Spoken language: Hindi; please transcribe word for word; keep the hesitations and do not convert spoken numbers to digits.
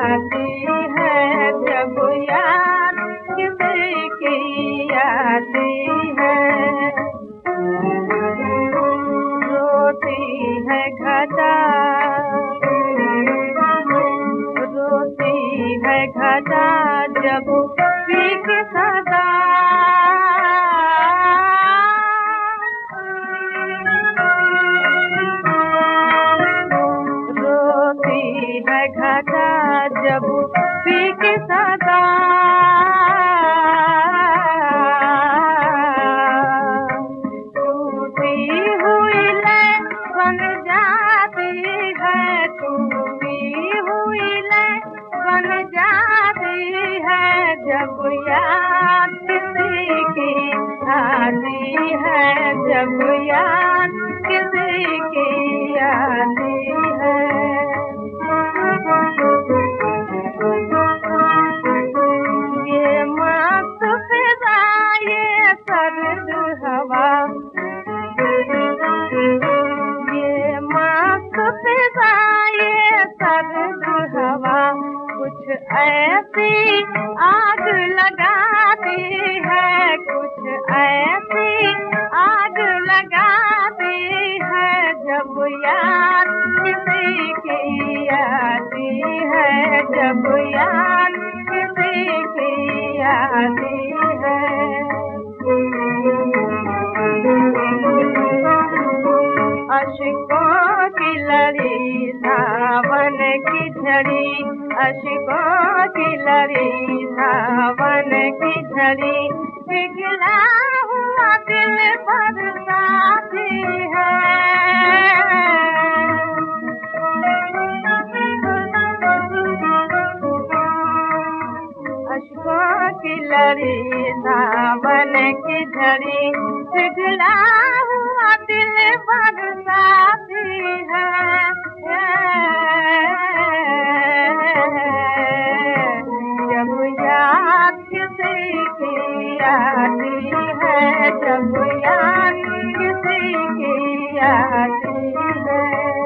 आती है जब याद किसी की आती है। रोती है घटा रोती है घटा जब पीक सदा। है घटा जब पीक सदा। टूटी हुई लय बन जाती है, टूटी हुई लय बन जाती है जब याद किसी की आती है, जब याद किसी की आती है। ये मस्त फिजा ये सर्द हवा, ये मस्त फिजा ये सर्द हवा कुछ ऐसी आग लगाती है, कुछ ऐसी आग लगाती है जब याद किसी की आती है, जब याद किसी की आती है। अश्कों की लड़ी सावन की झड़ी, अश्कों की लड़ी सावन की झड़ी, पिघला हुआ दिल बरसाती है। अश्कों की लड़ी सावन की झड़ी, पिघला हुआ दिल बरसाती है। जब याद किसी की आती है, जब याद किसी की आती है।